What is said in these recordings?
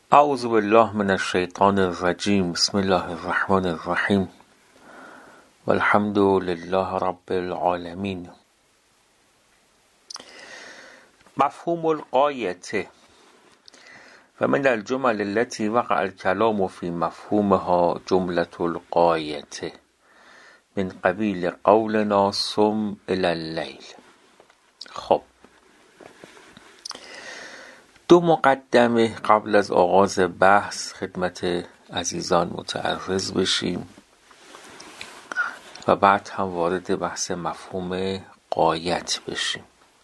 اعوذ بالله من الشیطان الرجیم. بسم الله الرحمن الرحیم والحمد لله رب العالمین. مفهوم الغایة ومن الجمل التي وقع الكلام في مفهومها جملة الغایة من قبیل قولنا صم الی اللیل. خب، دو مقدمه قبل از آغاز بحث خدمت عزیزان متعرض بشیم و بعد هم وارد بحث مفهوم غایت بشیم.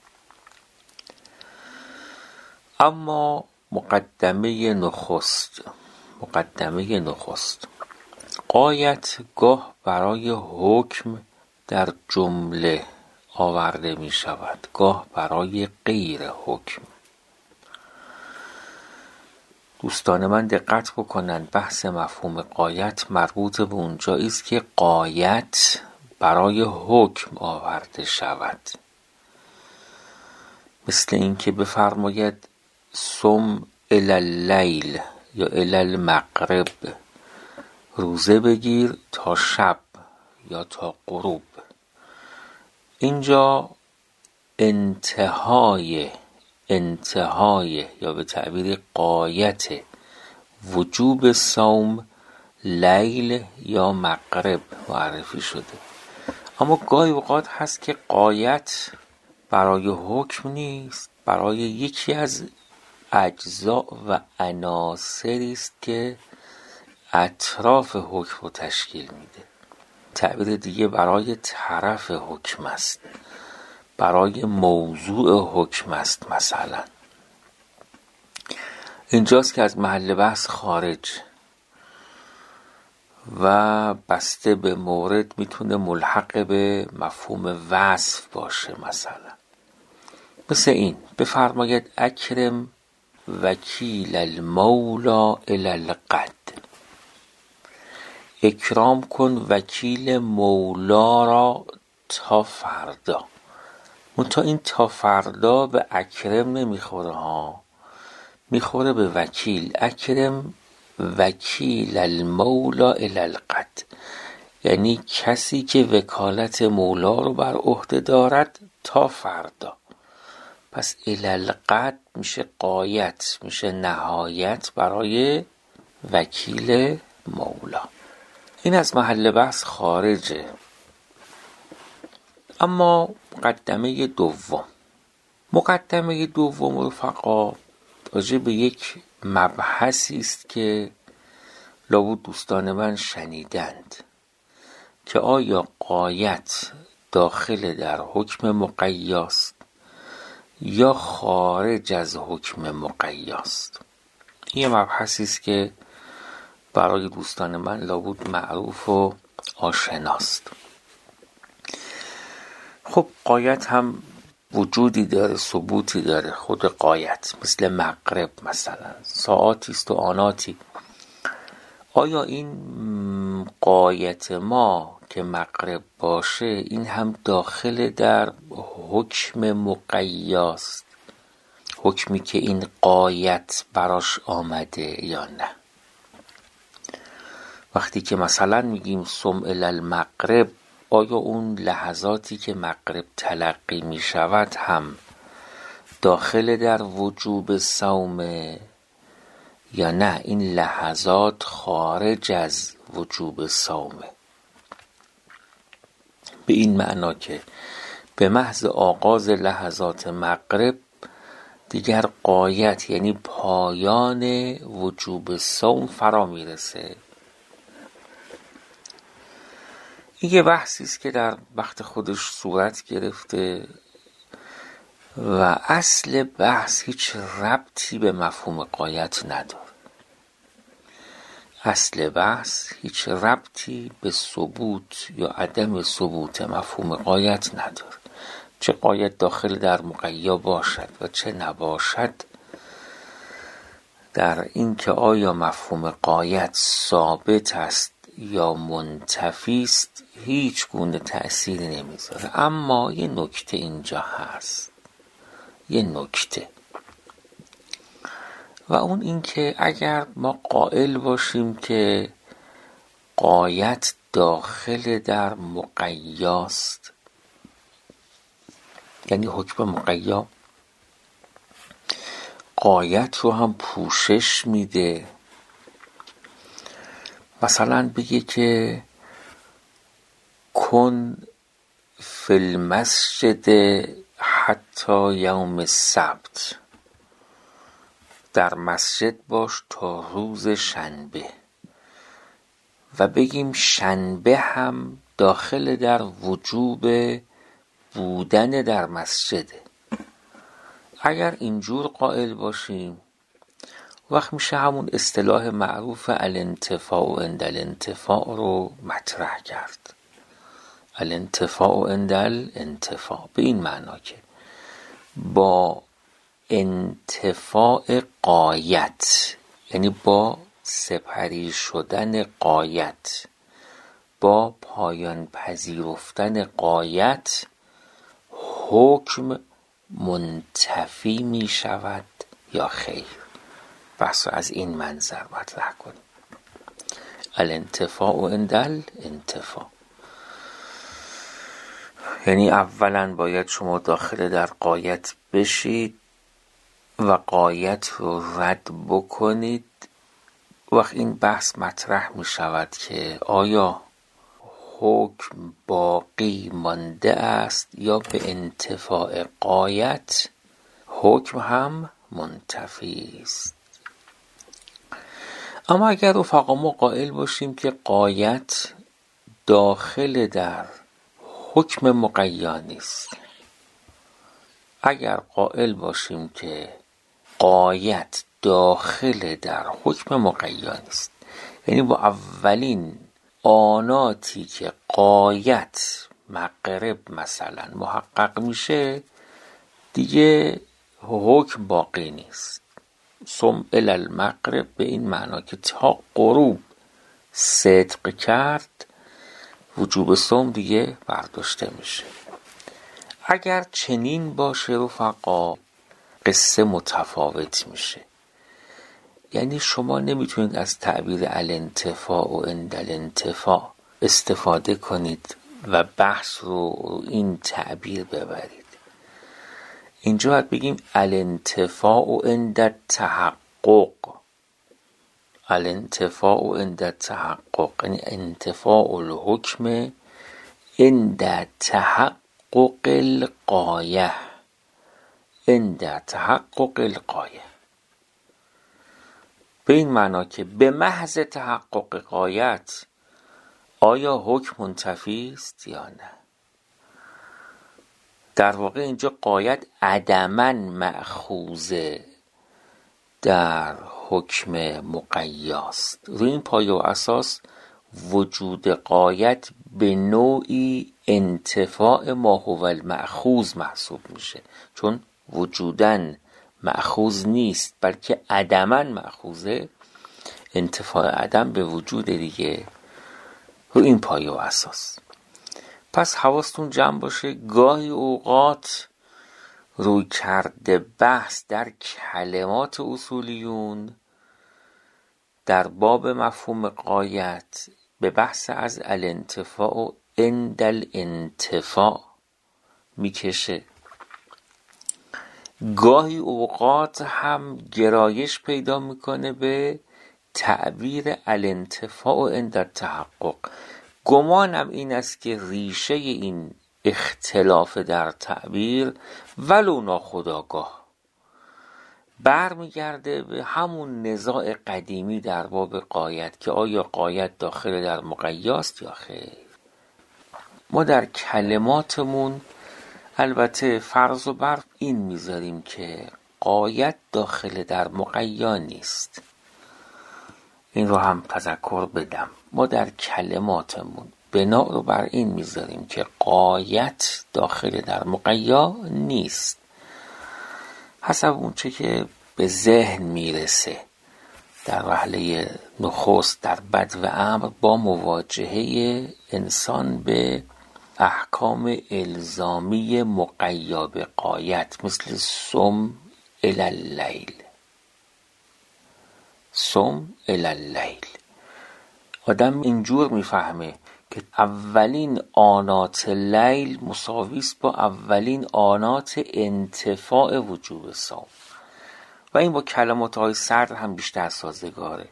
اما مقدمه نخست، غایت گاه برای حکم در جمله آورده می شود، گاه برای غیر حکم. دوستان من دقت بکنن، بحث مفهوم غایت مربوط به اونجایی است که غایت برای حکم آورده شود. مثل اینکه بفرماید صم الی اللیل یا الی المغرب، روزه بگیر تا شب یا تا غروب. اینجا انتهای یا به تعبیر غایت وجوب صوم لیل یا مغرب معرفی شده. اما گاهی اوقات هست که غایت برای حکم نیست، برای یکی از اجزا و عناصری است که اطراف حکم رو تشکیل میده. تعبیر دیگه برای طرف حکم است، برای موضوع حکم است. مثلا اینجاست که از محل بحث خارج و بسته به مورد میتونه ملحق به مفهوم وصف باشه. مثل این بفرماید اکرم وکیل المولا الی الغد، اکرام کن وکیل مولا را تا فردا. منتها این تا فردا به اکرم نمیخوره ها، میخوره به وکیل. اکرم وکیل المولا الی الغد، یعنی کسی که وکالت مولا رو بر عهده دارد تا فردا. پس الی الغد میشه غایت، میشه نهایت برای وکیل مولا. این از محل بحث خارجه. اما مقدمه دوم رفقا راجع به یک مبحثی است که لابد دوستان من شنیدند، که آیا غایت داخل در حکم مقیاست یا خارج از حکم مقیاست. این مبحثی است که برای دوستان من لابد معروف و آشناست. خب، غایت هم وجودی داره، ثبوتی داره. خود غایت مثل مغرب مثلا ساعاتی است و آناتی. آیا این غایت ما که مغرب باشه این هم داخل در حکم مقیاست، حکمی که این غایت براش آمده یا نه؟ وقتی که مثلا میگیم صم الی المغرب، آیا اون لحظاتی که مغرب تلقی می شود هم داخل در وجوب صوم یا نه این لحظات خارج از وجوب صومه؟ به این معنا که به محض آغاز لحظات مغرب دیگر غایت یعنی پایان وجوب صوم فرا میرسه. این یه بحثی است که در وقت خودش صورت گرفته و اصل بحث هیچ ربطی به مفهوم غایت نداره. اصل بحث هیچ ربطی به ثبوت یا عدم ثبوت مفهوم غایت نداره. چه غایت داخل در مقیا باشد و چه نباشد، در این که آیا مفهوم غایت ثابت است یا منتفی است هیچ گونه تأثیری نمیذاره. اما یه نکته اینجا هست، یه نکته. و اون این که اگر ما قائل باشیم که غایت داخل در مقیاست، یعنی حکم مقیا غایت رو هم پوشش میده. مثلا بگه که کن فی المسجد حتی یوم السبت، در مسجد باش تا روز شنبه، و بگیم شنبه هم داخل در وجوب بودن در مسجده. اگر اینجور قائل باشیم وقت میشه همون اصطلاح معروف الانتفاع عند الانتفاع رو مطرح کرد. الانتفاع عند الانتفاع به این معنا که با انتفاع غایت، یعنی با سپری شدن غایت، با پایان پذیرفتن غایت، حکم منتفی می شود یا خیر. بس از این منظر مطرح کنیم. الانتفاع عند الانتفاع، یعنی اولا باید شما داخل در غایت بشید و غایت رو رد بکنید. وقت این بحث مطرح می شود که آیا حکم باقی مانده است یا به انتفاع غایت حکم هم منتفی است. اما اگر رفقا ما قائل باشیم که غایت داخل در حکم مقیا نیست، اگر قائل باشیم که غایت داخل در حکم مقیا نیست، یعنی با اولین آناتی که غایت مغرب مثلا محقق میشه دیگه حکم باقی نیست. صم الی المغرب به این معنا که تا غروب صدق کرد وجوب صوم دیگه برداشته میشه. اگر چنین باشه رفقا قصه متفاوت میشه. یعنی شما نمیتونید از تعبیر الانتفاع و عند الانتفاع استفاده کنید و بحث رو این تعبیر ببرید. اینجا باید بگیم الانتفاع عند التحقق. الانتفاع عند التحقق یعنی انتفاع الحکم عند تحقق الغایه. عند تحقق الغایه به این معنا که به محض تحقق غایت آیا حکم منتفی است یا نه. در واقع اینجا غایت عدماً مأخوذه در حکم مقیاست. روی این پایه و اساس وجود غایت به نوعی انتفاع ما هو المأخوذ محسوب میشه، چون وجودن مأخوذ نیست بلکه عدماً مأخوذه. انتفاع عدم به وجود دیگه. روی این پایه و اساس پس حواستون جمع باشه. گاهی اوقات روی کرده بحث در کلمات اصولیون در باب مفهوم غایت به بحث از الانتفاع عند الانتفاع میکشه. گاهی اوقات هم گرایش پیدا میکنه به تعبیر الانتفاع عند التحقق. گمانم این است که ریشه این اختلاف در تعبیر ولو ناخودآگاه برمیگرده به همون نزاع قدیمی در باب غایت که آیا غایت داخل در مقیاست یا خیر. ما در کلماتمون البته فرض و بر این میذاریم که غایت داخل در مقیا نیست. این رو هم تذکر بدم. ما در کلماتمون بنا رو بر این میذاریم که غایت داخل در مقیا نیست، حسب اون چه که به ذهن میرسه در وهله نخست در بدو امر با مواجهه انسان به احکام الزامی مقیا به غایت مثل صم الی اللیل. الصم الی اللیل. آدم اینجور میفهمه که اولین آنات لیل مساویست با اولین آنات انتفاع وجوب صوم و این با کلمات آقای صدر هم بیشتر سازگاره.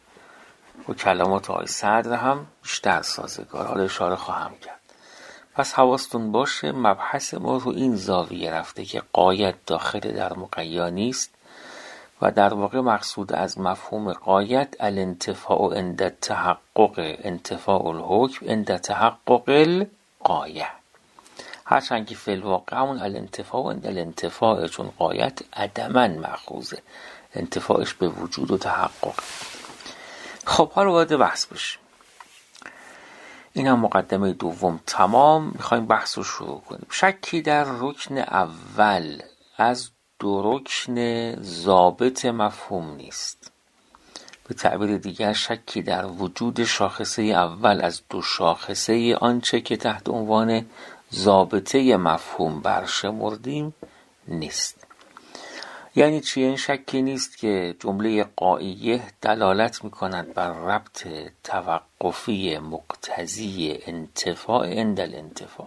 حالا اشاره خواهم کرد. پس حواستون باشه مبحث ما رو این زاویه رفته که غایت داخل در مقیا نیست و در واقع مقصود از مفهوم غایت الانتفاع عند تحقق انتفاع الحکم عند تحقق الغایه، هرچند که فی الواقع همون الانتفاع عند الانتفاع، چون غایت عدما مأخوذه، انتفاعش به وجود و تحقق. خب حالا وارد بحث بشیم. این هم مقدمه دوم تمام. میخوایم بحث رو شروع کنیم. شکی در رکن اول از دو رکن ضابط مفهوم نیست. به تعبیر دیگر شکی در وجود شاخصه اول از دو شاخصه آنچه که تحت عنوان ضابطه مفهوم برشمردیم نیست. یعنی چی؟ این شکی نیست که جمله غایه دلالت می‌کند بر ربط توقفی مقتضی انتفاع عند الانتفاع.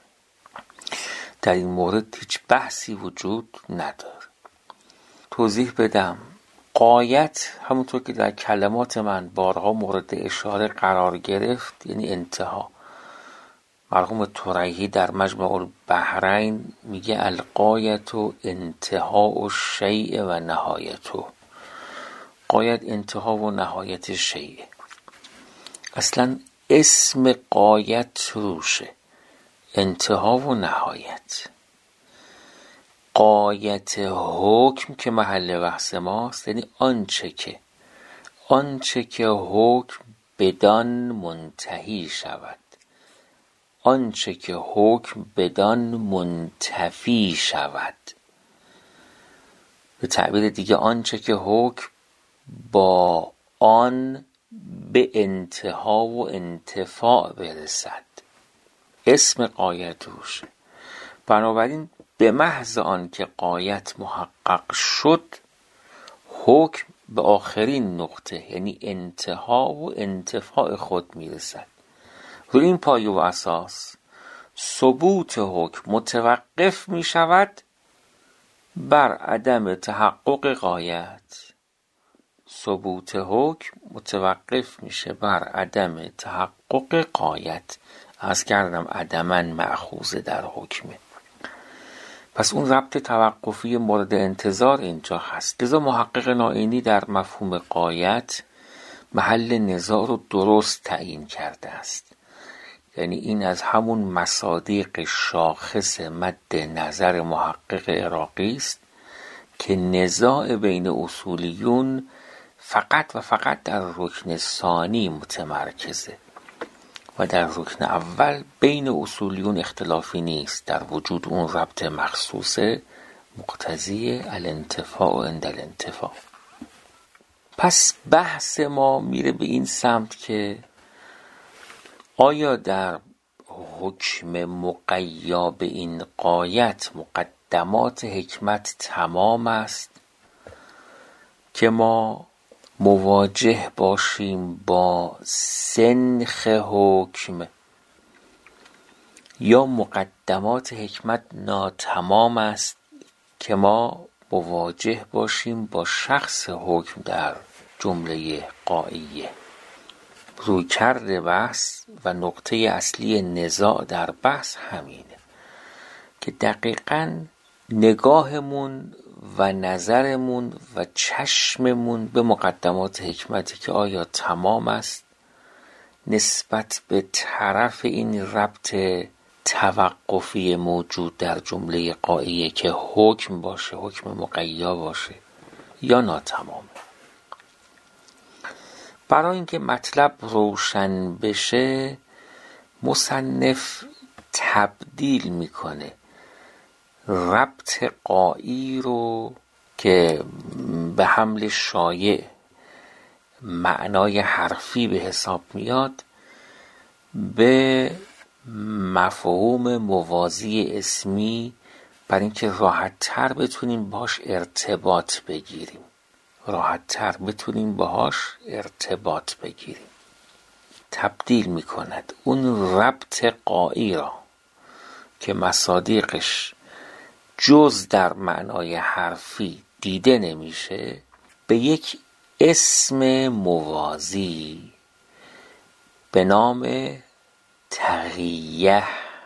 در این مورد هیچ بحثی وجود نداره. توضیح بدم. غایت همونطور که در کلمات من بارها مورد اشاره قرار گرفت یعنی انتها. مرحوم طریحی در مجمع البحرین میگه الغایت و انتها و شیء و نهایتو. غایت انتها و نهایت شیء. اصلا اسم غایت روشه، انتها و نهایت. غایت حکم که محل بحث ماست یعنی آنچه که حکم بدان منتهی شود، آنچه که حکم بدان منتفی شود. به تعبیر دیگه آنچه که حکم با آن به انتها و انتفاع برسد، اسم غایت روشه. بنابراین به محض آن که غایت محقق شد، حکم به آخرین نقطه یعنی انتها و انتفاع خود میرسد. روی این پایه و اساس ثبوت حکم متوقف می شود بر عدم تحقق غایت. ثبوت حکم متوقف میشه بر عدم تحقق غایت. از کردم عدماً مأخوذه در حکمه. پس اون ربط توقفی مورد انتظار اینجا هست. لذا محقق نائینی در مفهوم غایت محل نزاع رو درست تعیین کرده است. یعنی این از همون مصادیق شاخص مد نظر محقق عراقی است که نزاع بین اصولیون فقط و فقط در رکن ثانی متمرکزه و در رکن اول بین اصولیون اختلافی نیست در وجود اون ربط مخصوصه مقتضی الانتفاع عند الانتفاع. پس بحث ما میره به این سمت که آیا در حکم مقیا به این غایت مقدمات حکمت تمام است که ما مواجه باشیم با سنخ حکم، یا مقدمات حکمت ناتمام است که ما مواجه باشیم با شخص حکم در جمله غایه. رویکرد بحث و نقطه اصلی نزاع در بحث همینه که دقیقاً نگاهمون و نظرمون و چشممون به مقدمات حکمتی که آیا تمام است نسبت به طرف این ربط توقفی موجود در جمله غایه که حکم باشه، حکم مقیا باشه، یا ناتمامه. برای اینکه مطلب روشن بشه مصنف تبدیل میکنه ربط غایی رو که به حمل شایع معنای حرفی به حساب میاد به مفهوم موازی اسمی، برای اینکه راحت تر بتونیم باش ارتباط بگیریم، راحت تر بتونیم باهاش ارتباط بگیریم. تبدیل میکند اون ربط غایی را که مصادیقش جز در معنای حرفی دیده نمیشه به یک اسم موازی به نام تقیه.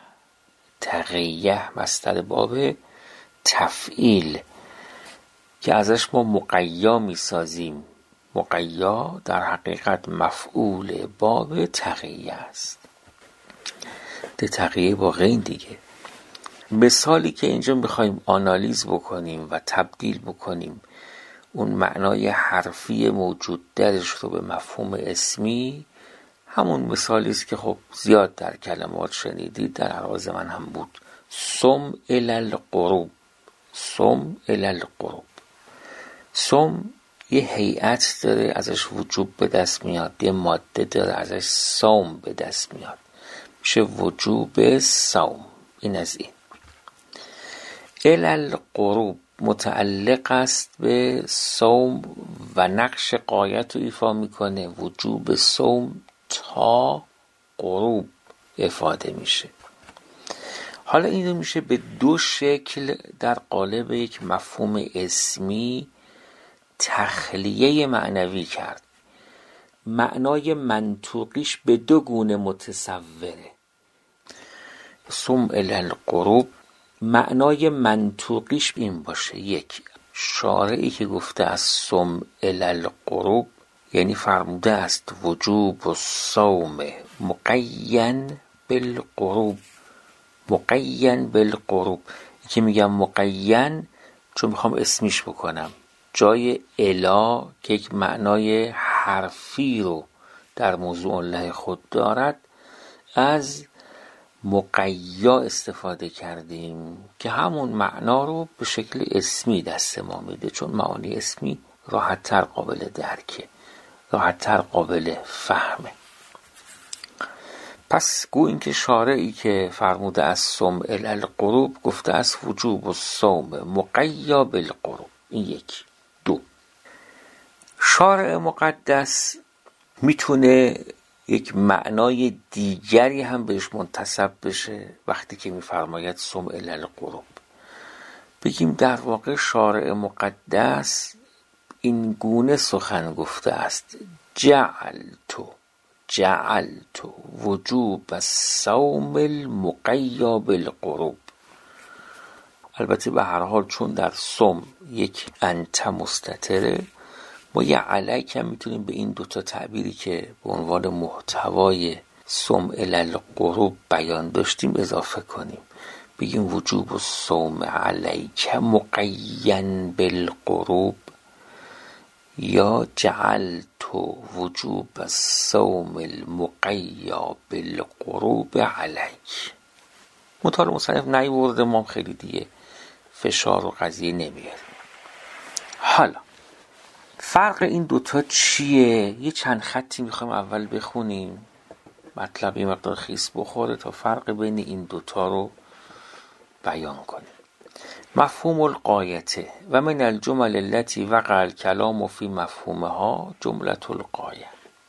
تقیه مصدر باب تفعیل که ازش ما مقیا میسازیم. مقیا در حقیقت مفعول باب تقیه است. ده تقیه با غین دیگه. مثالی که اینجا میخوایم آنالیز بکنیم و تبدیل بکنیم اون معنای حرفی موجود درش رو به مفهوم اسمی، همون مثالی است که خب زیاد در کلمات شنیدید، در عراض من هم بود. سم الی الغروب. سم الی الغروب. سم یه هیئت داره ازش وجوب به دست میاد، یه ماده داره ازش صوم به دست میاد، میشه وجوب صوم. این از این. الی الغروب متعلق است به صوم و نقش غایت رو ایفا میکنه. وجوب صوم تا غروب افاده میشه. حالا این رو میشه به دو شکل در قالب یک مفهوم اسمی تخلیه معنوی کرد. معنای منطوقیش به دو گونه متصوره. صوم الی الغروب معنای منطوقیش این باشه: یک، شارعی که گفته از صوم الی الغروب یعنی فرموده است وجوب الصوم مقین بالغروب. مقین بالغروب. این که میگم مقین چون میخوام اسمیش بکنم، جای الا که یک معنای حرفی رو در موضوع له خود دارد از مقیا استفاده کردیم که همون معنا رو به شکل اسمی دست ما میده، چون معانی اسمی راحت تر قابل درکه، راحت تر قابل فهمه. پس گو این که شارعی که فرموده از صوم الی الغروب گفته از وجوب الصوم مقیا بالغروب. این یک. دو، شارع مقدس میتونه یک معنای دیگری هم بهش منتسب بشه وقتی که میفرماید صوم الی الغروب. بگیم در واقع شارع مقدس این گونه سخن گفته است: جعلت وجوب الصوم المقیا بالغروب. البته به هر حال چون در صوم یک انت مستتره، ما یه علیک هم میتونیم به این دوتا تعبیری که به عنوان محتوای صوم الی الغروب بیان داشتیم اضافه کنیم. بگیم وجوب الصوم علیک مقین بالغروب یا جعلت وجوب الصوم المقیا بالغروب علیک. مطالع مصنف نیورده، ما خیلی دیگه فشار و قضیه نمیاریم. حالا فرق این دوتا چیه؟ یه چند خطی میخوایم اول بخونیم، مطلب یه مقدار خیس بخوره تا فرق بین این دوتا رو بیان کنیم. مفهوم الغایته و من الجمل التي وقع الكلام في مفهومها جملة الغایه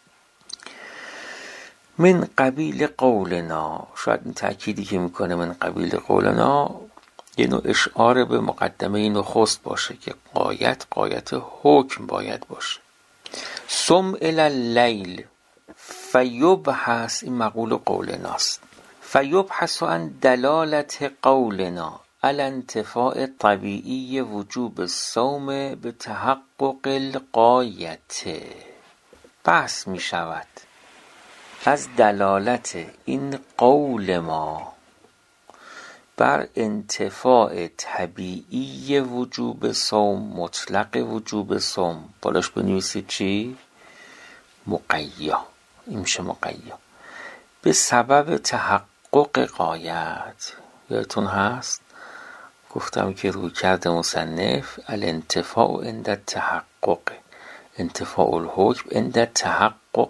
من قبیل قولنا. شاید این تأکیدی که میکنه من قبیل قولنا یه نوع اشعار به مقدمه نخست باشه که غایت حکم باید باشه. صم الی اللیل فیبحث، این مقول قولناست، فیبحث عن دلالت قولنا علی انتفاع طبیعی وجوب الصوم به تحقق الغایت. بحث می شود از دلالت این قول ما بر انتفاع طبیعی وجوب صوم، مطلق وجوب صوم. بالاش بنویسید چی؟ مقیا. این میشه مقیا به سبب تحقق غایت. یادتون هست گفتم که روی کرده مصنف الانتفاع عند التحقق، انتفاع الحکم عند تحقق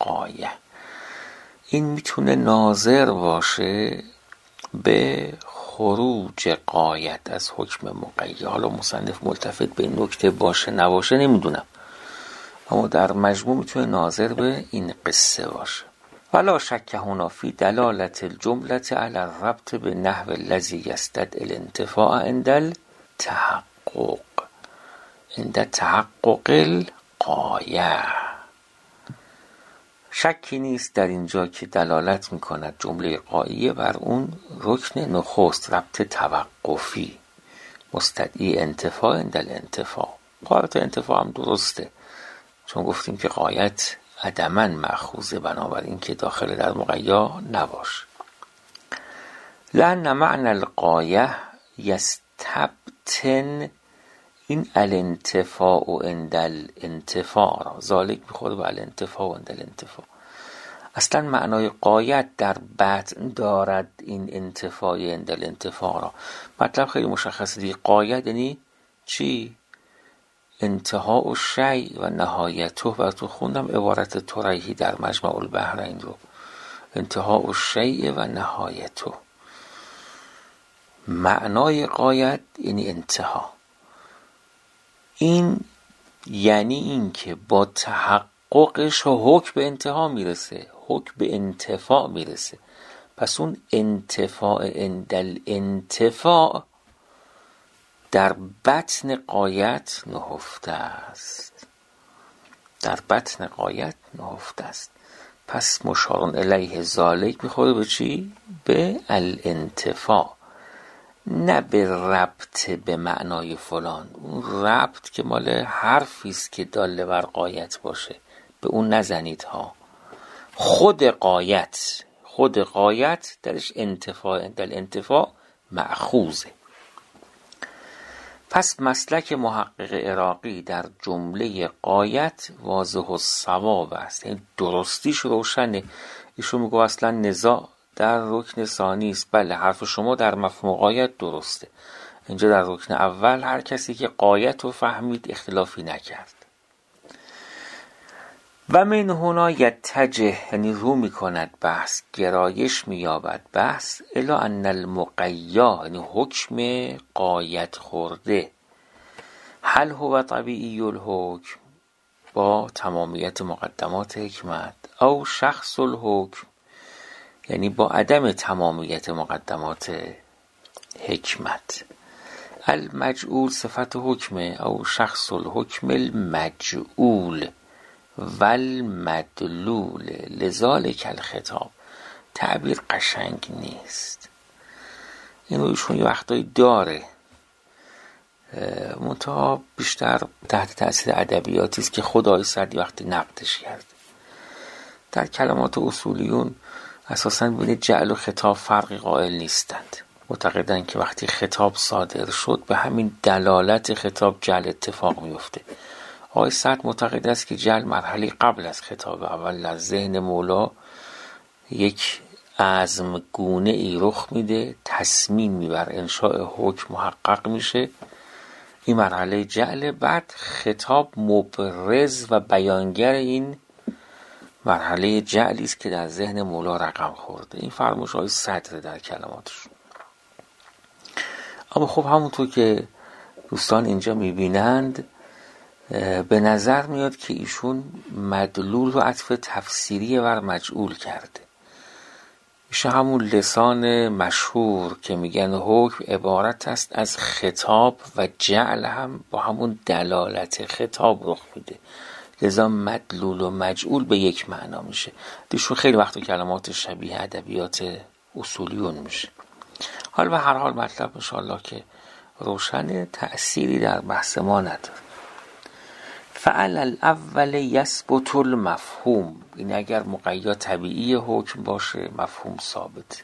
الغایه. این میتونه ناظر باشه به خروج غایت از حکم مقید. حالا مصنف ملتفت به این نکته باشه نباشه نمیدونم، اما در مجموع میتونه ناظر به این قصه باشه. ولا شک هنا فی دلالت الجمله علی الربط به نحو الذی یستدعی الانتفاع عند التحقق، عند تحقق الغایه. شکی نیست در اینجا که دلالت میکند جمله غایه بر اون رکن نخست، ربط توقفی مستدعی انتفاع عند الانتفاع. غایت انتفاع هم درسته، چون گفتیم که غایت عدماً مأخوذه، بنابراین که داخل در مقیا نباشه. لأن معنی الغایه یستبطن این الانتفاع عند الانتفاع را، ذالک میخوره به الانتفاع عند الانتفاع. اصلا معنای غایت در بطن دارد این انتفاع عند الانتفاع را. مطلب خیلی مشخصه دیگه. غایت یعنی چی؟ انتهاء الشیء و نهایته. براتون خوندم عبارت طریحی در مجمع البحرین رو، انتهاء الشیء و نهایته. معنای غایت یعنی انتها. این یعنی این که با تحققش حکم به انتها میرسه، حکم به انتفاع میرسه. پس اون انتفاع عند الانتفاع در بطن غایت نهفته است، در بطن غایت نهفته است. پس مشارون الیه ذالک میخوره به چی؟ به الانتفاع، نه به ربط به معنای فلان. اون ربط که مال حرفی است که داله بر غایت باشه، به اون نزنید ها. خود غایت درش انتفاع عند الانتفاع مأخوذه. پس مسلک محقق عراقی در جمله غایت واضح الصواب است، یعنی درستیش روشنه. ایشون میگه اصلا نزاع در رکن ثانی است. بله، حرف شما در مفهوم غایت درسته. اینجا در رکن اول هر کسی که غایت رو فهمید اختلافی نکرد. و من هنا یتجه، یعنی رو میکند بحث، گرایش مییابد بحث الی ان المقیا، یعنی حکم غایت خورده، هل هو طبیعی الحکم، با تمامیت مقدمات حکمت، او شخص الحکم، یعنی با عدم تمامیت مقدمات حکمت. المجعول صفت حکمه، او شخص الحکم المجعول والمدلول، لذالک الخطاب. تعبیر قشنگ نیست، این رویشون یه وقتایی داره، منتها بیشتر تحت تأثیر ادبیاتی است که خدای سعدی وقتی نقدش کرد. در کلمات اصولیون اساساً بین جعل و خطاب فرقی قائل نیستند. معتقدند که وقتی خطاب صادر شد به همین دلالت خطاب جعل اتفاق میفته. آقای سعد معتقد است که جعل مرحله قبل از خطاب، اول از ذهن مولا یک عزم گونه ای رخ میده، تصمیمی بر انشاء حکم محقق میشه، این مرحله جعل. بعد خطاب مبرز و بیانگر این مرحله جعلی است که در ذهن مولا رقم خورده. این فرمایش های صدر در کلماتشون. اما خب همونطور که دوستان اینجا میبینند به نظر میاد که ایشون مدلول و عطف تفسیری بر مجعول کرده. میشه همون لسان مشهور که میگن حکم عبارت است از خطاب و جعل هم با همون دلالت خطاب رخ میده، لذا مدلول و مجعول به یک معنا میشه. دیشون خیلی وقت کلمات شبیه ادبیات اصولیون میشه. حالا به هر حال مطلب انشاءالله که روشن، تأثیری در بحث ما نداره. فعل الاول یثبت المفهوم، این اگر مقید طبیعی حکم باشه مفهوم ثابت.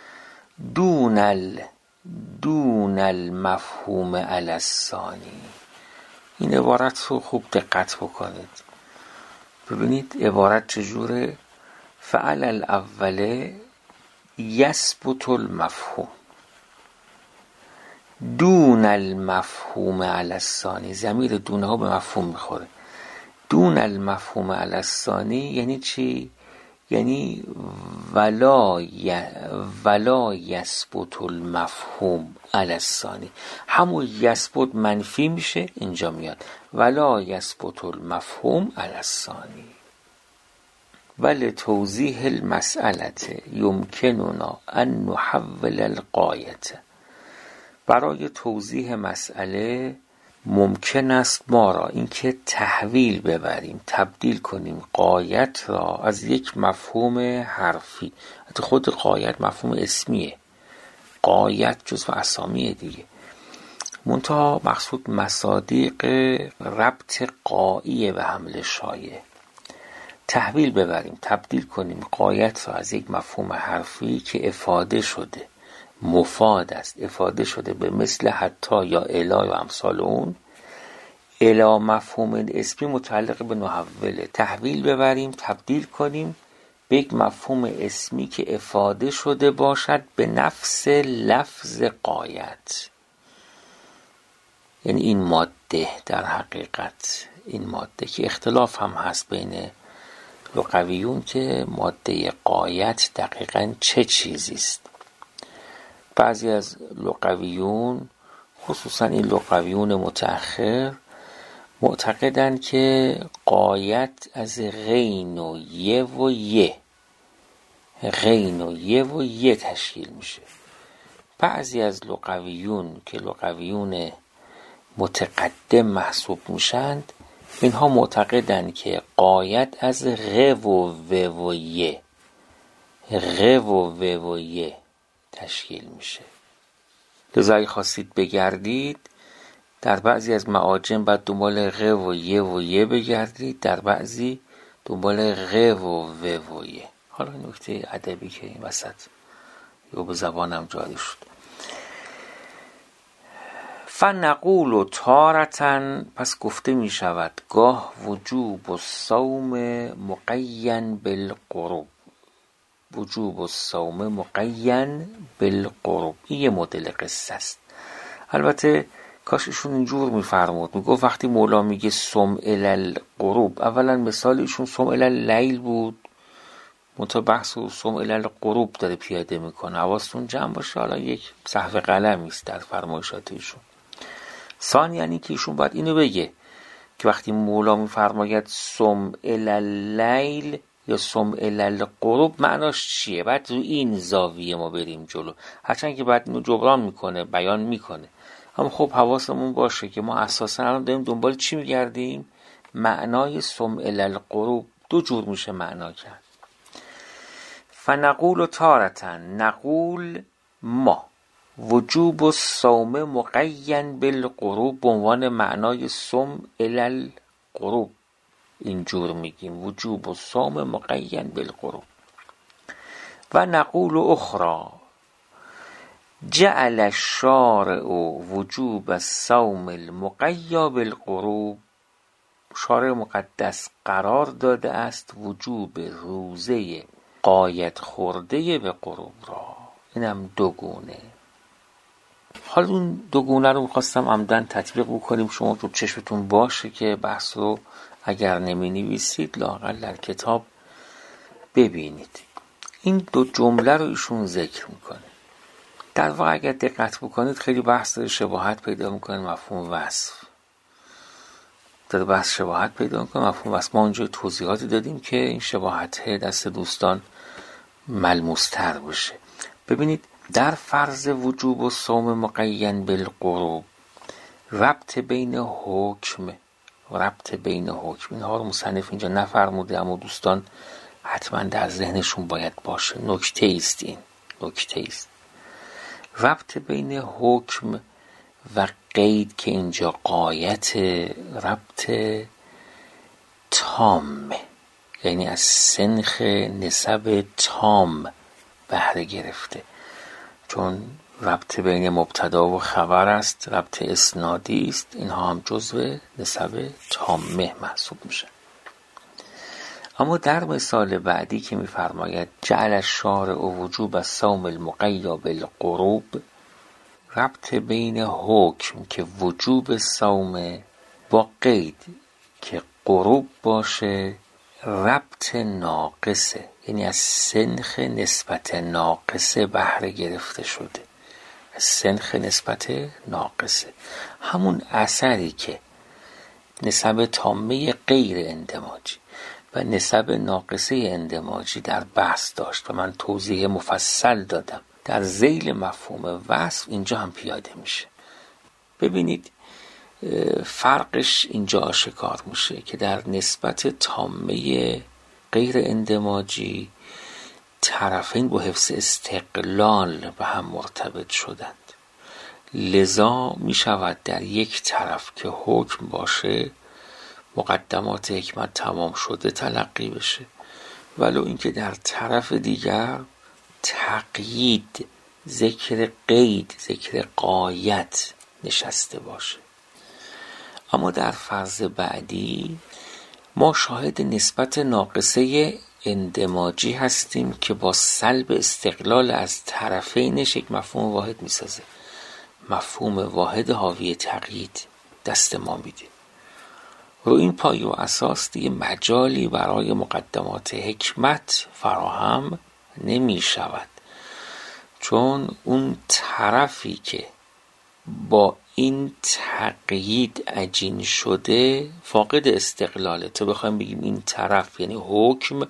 دون المفهوم علی الثانی، این عبارت رو خوب دقت بکنید، ببینید عبارت چجوره. فعل الاول یثبت المفهوم دون المفهوم علی الثانی، ضمیر دونه ها به مفهوم میخوره. دون المفهوم علی الثانی یعنی چی؟ یعنی ولا یثبت المفهوم علی الثانی. همون یثبت منفی میشه، اینجا میاد ولا یثبت المفهوم علی الثانی. ولتوضیح المسئله یمکننا ان نحول الغایه. برای توضیح مسئله ممکن است ما را اینکه تحویل ببریم، تبدیل کنیم غایت را از یک مفهوم حرفی. حتی خود غایت مفهوم اسمیه، غایت جزو اسامیه دیگه، منتها مقصود مصادیق ربط غاییه به حمل شایع. تحویل ببریم، تبدیل کنیم غایت را از یک مفهوم حرفی که افاده شده، مفاد است، افاده شده به مثل حتی یا الا یا امثال اون، الا مفهوم اسمی متعلق به نحوله. تحویل ببریم، تبدیل کنیم به یک مفهوم اسمی که افاده شده باشد به نفس لفظ غایت. یعنی این ماده در حقیقت، این ماده که اختلاف هم هست بین لغویون که ماده غایت دقیقاً چه چیزی است. بعضی از لغویون، خصوصا این لغویون متأخر، معتقدند که غایت از غین و یه تشکیل میشه. بعضی از لغویون که لغویون متقدم محسوب میشند، اینها معتقدند که غایت از غ و یه تشکیل میشه. لذا اگه خواستید بگردید در بعضی از معاجم بعد دنبال غ و یه بگردید، در بعضی دنبال غ و یه. حالا نکته ادبی که این وسط یا به زبانم جاری شد. فنقول تارةً، پس گفته می شود گاه وجوب الصوم مقین بالقرب. وجوب الصوم مقین بالقرب، این یه مدل قصه است. البته کاش ایشون اینجور میفرمود، میگفت وقتی مولا میگه صم الی القرب، اولا مثال ایشون صم الی اللیل بود، منتها بحث و صم الی القرب داره پیاده میکنه، حواستون جمع باشه. حالا یک سهو قلمی است در فرمایشات ایشون. ثانیاً یعنی که ایشون باید اینو بگه که وقتی مولا میفرماید صم الی اللیل یا صم الی القرب معناش چیه، بعد رو این زاویه ما بریم جلو، هرچند که بعد اینو جبران میکنه، بیان میکنه، اما خب حواسمون باشه که ما اساساً الان داریم دنبال چی میگردیم؟ معنای صم الی القرب دو جور میشه معنا کرد. فنقول تارةً، نقول ما وجوب الصوم مقین بالقرب به عنوان معنای صم الی القرب اینجور میگیم، وجوب الصوم مقین بالقرب. و نقول اخرى جعل الشارع وجوب الصوم المقی بالقرب. شارع مقدس قرار داده است وجوب روزه غایت خورده به قرب را. اینم دو گونه. حالا اون دو گونه رو می‌خواستم عمدن تطبیق بکنیم، شما تو چشمتون باشه که بحث رو اگر نمی نویسید لااقل در کتاب ببینید. این دو جمله رو ایشون ذکر میکنه. در واقع اگر دقت بکنید خیلی بحث داره شباهت پیدا میکنه مفهوم وصف. داره بحث شباهت پیدا میکنه مفهوم وصف. ما اونجا توضیحاتی دادیم که این شباهت دست دوستان ملموس‌تر بشه. ببینید در فرض وجوب و صوم مقین بالقرب، ربط بین حکم اینها رو مصنف اینجا نفرموده، اما دوستان حتما در ذهنشون باید باشه. نکته است ربط بین حکم و قید که اینجا غایت ربط تامه، یعنی از سنخ نسب تام بهره گرفته، چون ربط بین مبتدا و خبر است، ربط اسنادی است، اینها هم جزو نسب تامه محسوب میشه. اما در مثال بعدی که میفرماید جعل الشارع وجوب الصوم المقی بالقرب، ربط بین حکم که وجوب صوم با قید که قرب باشه، ربط ناقصه، یعنی از سنخ نسبت ناقصه بهره گرفته شده. از سنخ نسبت ناقصه، همون اثری که نسب تامه غیر اندماجی و نسب ناقصه اندماجی در بحث داشت و من توضیح مفصل دادم، در ذیل مفهوم وصف اینجا هم پیاده میشه. ببینید فرقش اینجا آشکار میشه که در نسبت تامه غیر اندماجی طرفین با حفظ استقلال به هم مرتبط شدند، لذا می شود در یک طرف که حکم باشه مقدمات حکمت تمام شده تلقی بشه، ولو اینکه در طرف دیگر تقیید، ذکر قید، ذکر غایت نشسته باشه. اما در فرض بعدی ما شاهد نسبت ناقصه اندماجی هستیم که با سلب استقلال از طرفینش یک مفهوم واحد میسازه. مفهوم واحد حاوی تقیید دست ما میده. رو این پایه و اساس دیگه مجالی برای مقدمات حکمت فراهم نمی شود، چون اون طرفی که با این تقیید عجین شده فاقد استقلاله. تو بخوایم بگیم این طرف یعنی حکم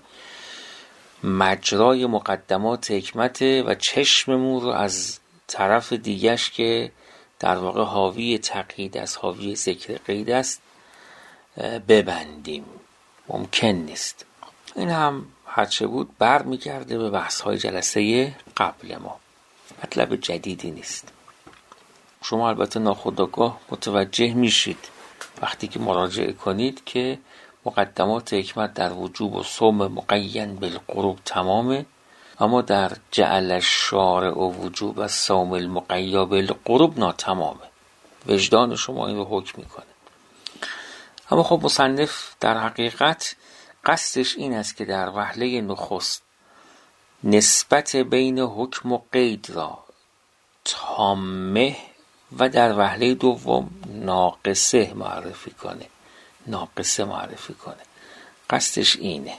مجرای مقدمات حکمت و چشممون رو از طرف دیگش که در واقع حاوی تقیید است، حاوی ذکر قید است ببندیم، ممکن نیست. این هم هرچه بود برمیگرده به بحث‌های جلسه قبل ما، مطلب جدیدی نیست. شما البته ناخودآگاه متوجه میشید وقتی که مراجعه کنید که مقدمات حکمت در وجوب و صوم مقین بالقروب تمامه، اما در جعل الشارع و وجوب الصوم المقیا بالقروب ناتمامه. وجدان شما این رو حکم میکنه. اما خب مصنف در حقیقت قصدش این است که در وهله نخست نسبت بین حکم و قید را تامه و در وهله دوم ناقصه معرفی کنه. قصدش اینه.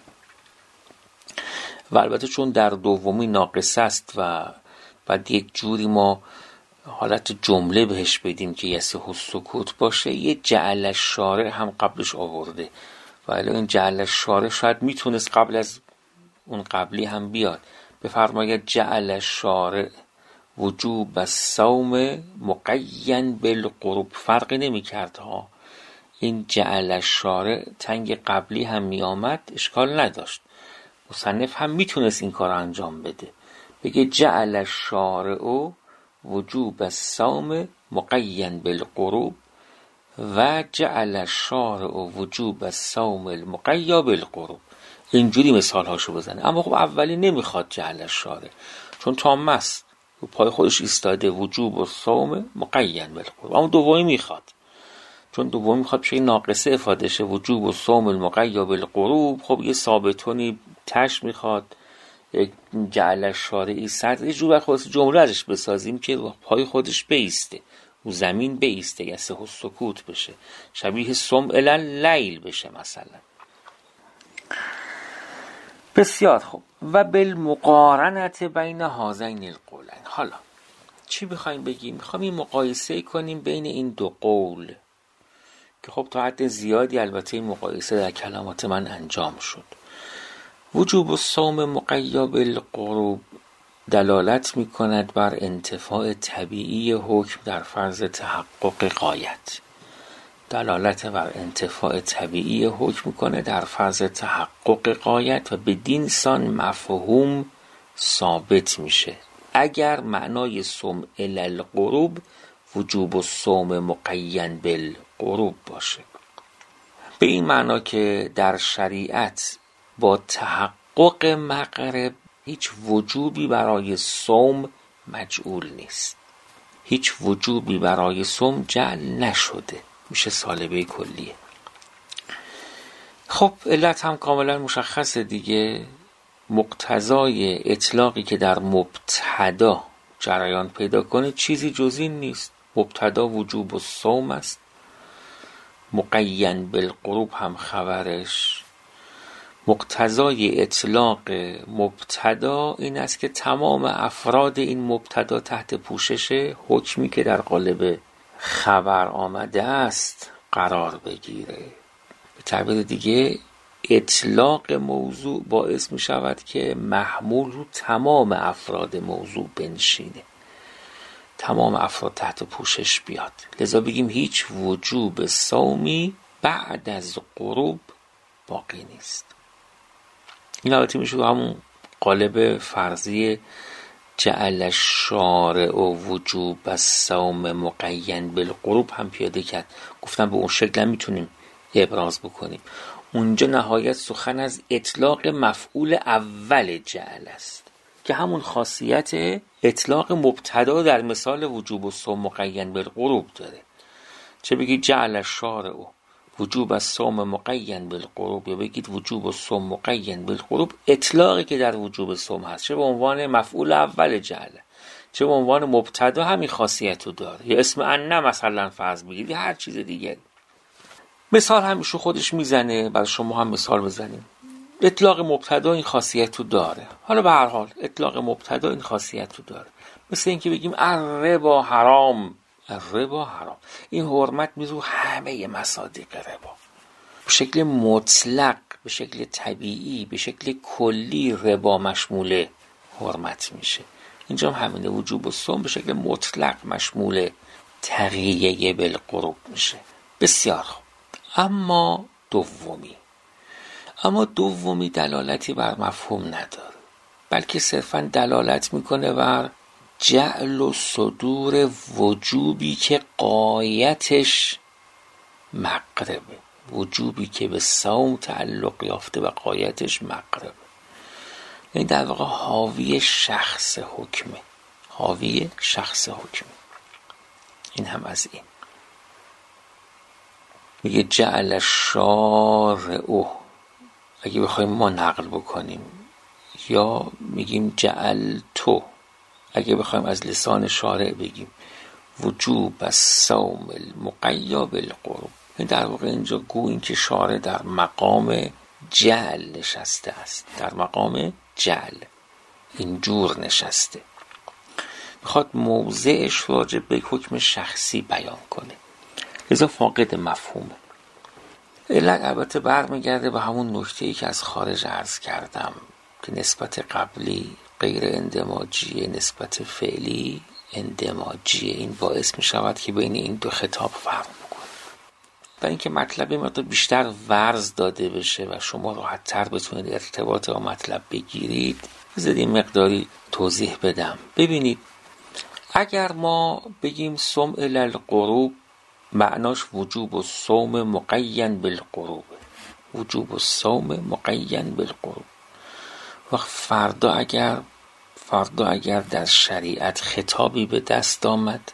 و البته چون در دومی ناقصه است و بعد یک جوری ما حالت جمله بهش بدیم که یصح السکوت باشه، یه جعل الشارع هم قبلش آورده و الان این جعل الشارع شاید میتونست قبل از اون قبلی هم بیاد. بفرماید جعل الشارع وجوب الصوم مقین بالقروب، فرقی نمی کرد ها. این جعل الشارع تنگ قبلی هم می آمد اشکال نداشت، مصنف هم میتونست این کار انجام بده، بگه جعل الشارع وجوب الصوم مقین بالقروب و جعل الشارع وجوب الصوم المقیا بالقروب، اینجوری مثال هاشو بزنه. اما خب اولی نمیخواد جعل الشارع، چون تام است و پای خودش ایستاده وجوب الصوم مقین بالقروب. اما دومی میخواد، چون دومی میخواد بشه ناقصه افاده شه، وجوب الصوم المقیا بالقروب. خب یه ثابتونی تش میخواد، یک جعل الشارعی صدر، یه جور خلاص جمله ازش بسازیم که پای خودش بیسته، و زمین بیسته، یصح السکوت بشه، شبیه صم الیل بشه مثلا. بسیار خوب. و بالمقارنت بین هذین القولین. حالا چی بخوایم بگیم؟ میخوایم این مقایسه کنیم بین این دو قول که خب تا حد زیادی البته این مقایسه در کلمات من انجام شد. وجوب الصوم مقیا بالقروب دلالت میکند بر انتفاع طبیعی حکم در فرض تحقق غایت. دلالت بر انتفاع طبیعی حکم میکنه در فرض تحقق غایت و بدین سان مفهوم ثابت میشه اگر معنای صوم الی القروب وجوب الصوم مقین بالقروب باشه، به این معنا که در شریعت با تحقق مغرب هیچ وجوبی برای صوم مجعول نیست، هیچ وجوبی برای صوم جعل نشده، میشه سالبه کلیه. خب علت هم کاملا مشخصه دیگه، مقتضای اطلاقی که در مبتدا جریان پیدا کنه چیزی جز این نیست. مبتدا وجوب الصوم است، مقین بالقروب هم خبرش، مقتضای اطلاق مبتدا این است که تمام افراد این مبتدا تحت پوشش حکمی که در قالب خبر آمده است قرار بگیره. به تعبیر دیگه اطلاق موضوع باعث می شود که محمول رو تمام افراد موضوع بنشینه، تمام افراد تحت پوشش بیاد. لذا بگیم هیچ وجوب صومی بعد از غروب باقی نیست. این البته میشه همون قالب فرضی جعل الشارع و وجوب الصوم مقید بالغروب هم پیاده کرد. گفتم به اون شکل هم میتونیم ابراز بکنیم. اونجا نهایت سخن از اطلاق مفعول اول جعل است که همون خاصیت اطلاق مبتدا در مثال وجوب الصوم مقید بالغروب داره. چه بگید جعل الشارع و وجوب الصوم مقید بالغروب یا بگید وجوب الصوم مقید بالغروب، اطلاقی که در وجوب الصوم هست چه به عنوان مفعول اول جعل چه به عنوان مبتدا همین خاصیت رو داره. یا اسم ان مثلا فرض بگید یا هر چیز دیگری. مثال همیشه خودش میزنه، برای شما هم مثال بزنیم. اطلاق مبتدا این خاصیت رو داره. حالا به هر حال اطلاق مبتدا این خاصیت رو داره. مثل اینکه بگیم الربا حرام، الربا حرام. این حرمت میزو همه مصادیق ربا به شکل مطلق، به شکل طبیعی، به شکل کلی ربا مشمول حرمت میشه. اینجا هم همینه، وجوب الصوم به شکل مطلق مشمول تقیه بالغروب میشه. بسیار خوب. اما دومی دلالتی بر مفهوم نداره، بلکه صرفا دلالت میکنه بر جعل و صدور وجوبی که غایتش مغربه، وجوبی که به صوم تعلق یافته و غایتش مغربه. یعنی در واقع حاوی شخص حکمه، حاوی شخص حکمه. این هم از این. میگه جعل الشارع، اگه بخوایم ما نقل بکنیم، یا میگیم جعل تو اگه بخوایم از لسان شارع بگیم وجوب الصوم المقید بالغروب. این در واقع اینجا گوییم که شارع در مقام جعل نشسته است، در مقام جعل اینجور نشسته، میخواد موضعش راجع به حکم شخصی بیان کنه، لذا فاقد مفهومه. علت البته برمیگرده به همون نکته‌ای که از خارج عرض کردم که نسبت قبلی غیر اندماجیه، نسبت فعلی اندماجیه. این باعث می شود که بین این دو خطاب فرق بکنه. برای اینکه مطلب مقدار بیشتر ورز داده بشه و شما راحت تر بتونید ارتباط با مطلب بگیرید، بذارید این مقداری توضیح بدم. ببینید، اگر ما بگیم صوم الی الغروب، معناش وجوب الصوم مقید بالغروب، وجوب الصوم مقید بالغروب. وقت فردا اگر در شریعت خطابی به دست آمد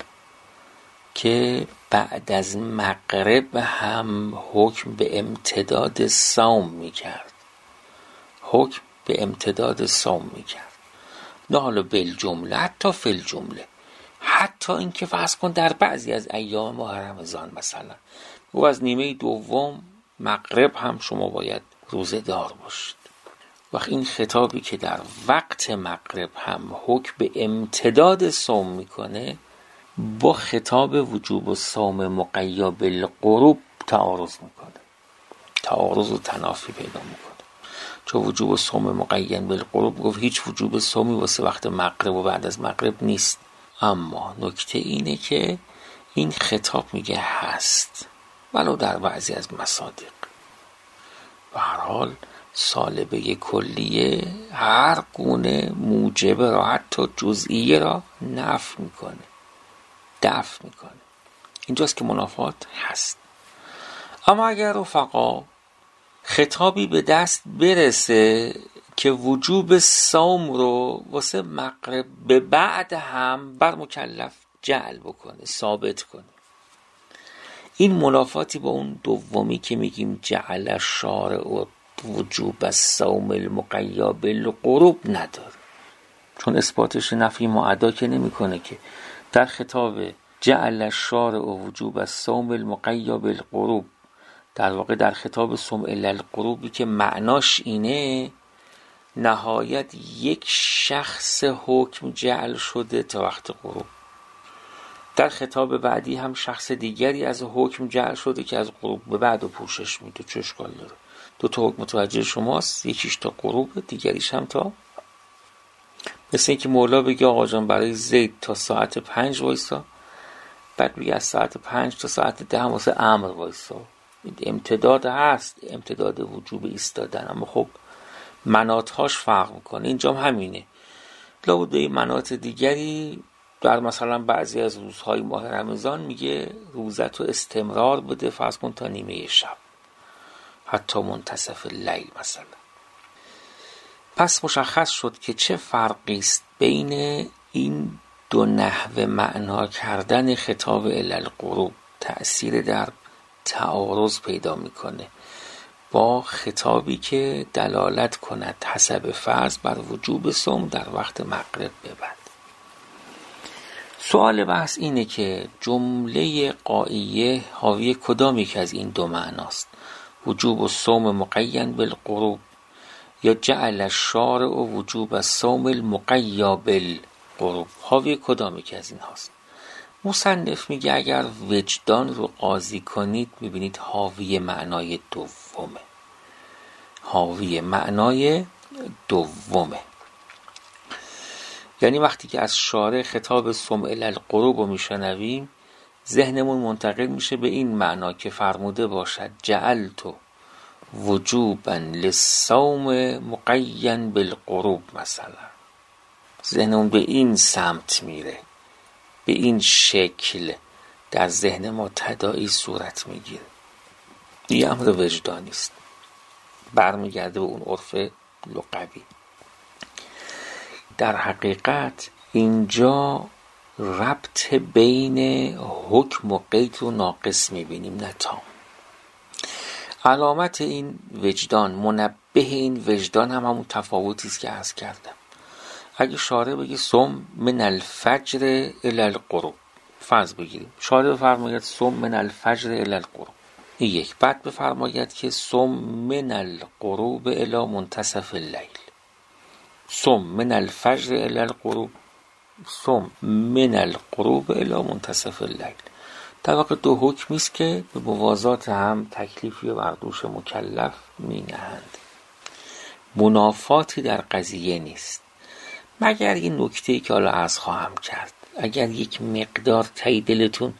که بعد از مغرب هم حکم به امتداد صوم میکرد، حکم به امتداد صوم میکرد، نه حالا بالجمله، حتی فی الجمله، حتی این که فرض کن در بعضی از ایام ماه رمضان مثلا و از نیمه دوم مغرب هم شما باید روزه دار باشید. وقت این خطابی که در وقت مغرب هم حکم به امتداد صوم میکنه با خطاب وجوب الصوم مقید بالغروب تعارض میکنه، تعارض و تنافی پیدا میکنه. چون وجوب الصوم مقید بالغروب گفت هیچ وجوب صومی واسه وقت مغرب و بعد از مغرب نیست. اما نکته اینه که این خطاب میگه هست ولو در بعضی از مصادیق. به هر حال سالبه کلیه هر گونه موجبه را حتی جزئیه را نفی میکنه، دفع میکنه. اینجاست که منافات هست. اما اگر رفقا خطابی به دست برسه که وجوب صوم رو واسه مغرب به بعد هم بر مکلف جعل بکنه، ثابت کنه، این منافاتی با اون دومی که میگیم جعل الشارع و وجوب الصوم المقید بالغروب نداره. چون اثباتش نفی معدا که نمیکنه که در خطاب جعل الشارع و وجوب الصوم المقید بالغروب در واقع در خطاب صم الی الغروبی که معناش اینه، نهایت یک شخص حکم جعل شده تا وقت غروب. در خطاب بعدی هم شخص دیگری از حکم جعل شده که از غروب به بعد پوشش میده. چه اشکال داره؟ دو تا حکم متوجه شماست، یکیش تا غروب، دیگریش هم تا، مثل اینکه مولا بگه آقا جان برای زید تا ساعت 5 وایسا، بعد بگه از ساعت 5 تا ساعت 10 واسه امر وایسا. امتداد هست، امتداد وجوب ایستادن، اما خب مناطهاش فرق میکنه. اینجا هم همینه. لابد به مناط دیگری در مثلا بعضی از روزهای ماه رمضان میگه روزت رو استمرار بده، فرض کن تا نیمه شب، حتی منتصف اللیل مثلا. پس مشخص شد که چه فرقی است بین این دو نحو معنا کردن خطاب الی الغروب، تأثیر در تعارض پیدا میکنه با خطابی که دلالت کند حسب فرض بر وجوب صوم در وقت مغرب به بعد. سوال بحث اینه که جمله غائیه حاوی کدام یک از این دو معناست؟ وجوب الصوم مقین بالغروب یا جعل الشارع وجوب الصوم المقیا بالغروب؟ حاوی کدام یک از این هاست؟ مصنف میگه اگر وجدان رو قاضی کنید میبینید حاوی معنای دومه. حاوی معنای دومه. یعنی وقتی که از شارع خطاب صوم الی الغروب رو میشنویم، ذهنمون منتقل میشه به این معنا که فرموده باشد جعلت وجوبا للصوم مقین بالغروب مثلا. ذهنمون به این سمت میره، به این شکل در ذهن ما تداعی صورت میگیره. این امر وجدانی است، برمیگرده به اون عرف لغوی. در حقیقت اینجا ربط بین حکم و قید و ناقص میبینیم، نه تام. علامت این وجدان، منبه این وجدان هم همون تفاوتی است که عرض کردم. اگه شارع بگه صوم من الفجر الی الغروب، فرض بگیریم شارع بفرماید صوم من الفجر الی الغروب، این یک. بعد بفرماید که صوم من الغروب الی منتصف اللیل، صوم من الفجر الی الغروب، صوم من الغروب الی منتصف اللیل. در واقع دو حکمی است که به موازات هم تکلیفی و بر دوش مکلف می نهند. منافاتی در قضیه نیست، مگر این نکته‌ای که حالا عرض خواهم کرد. اگر یک مقدار تای دلتون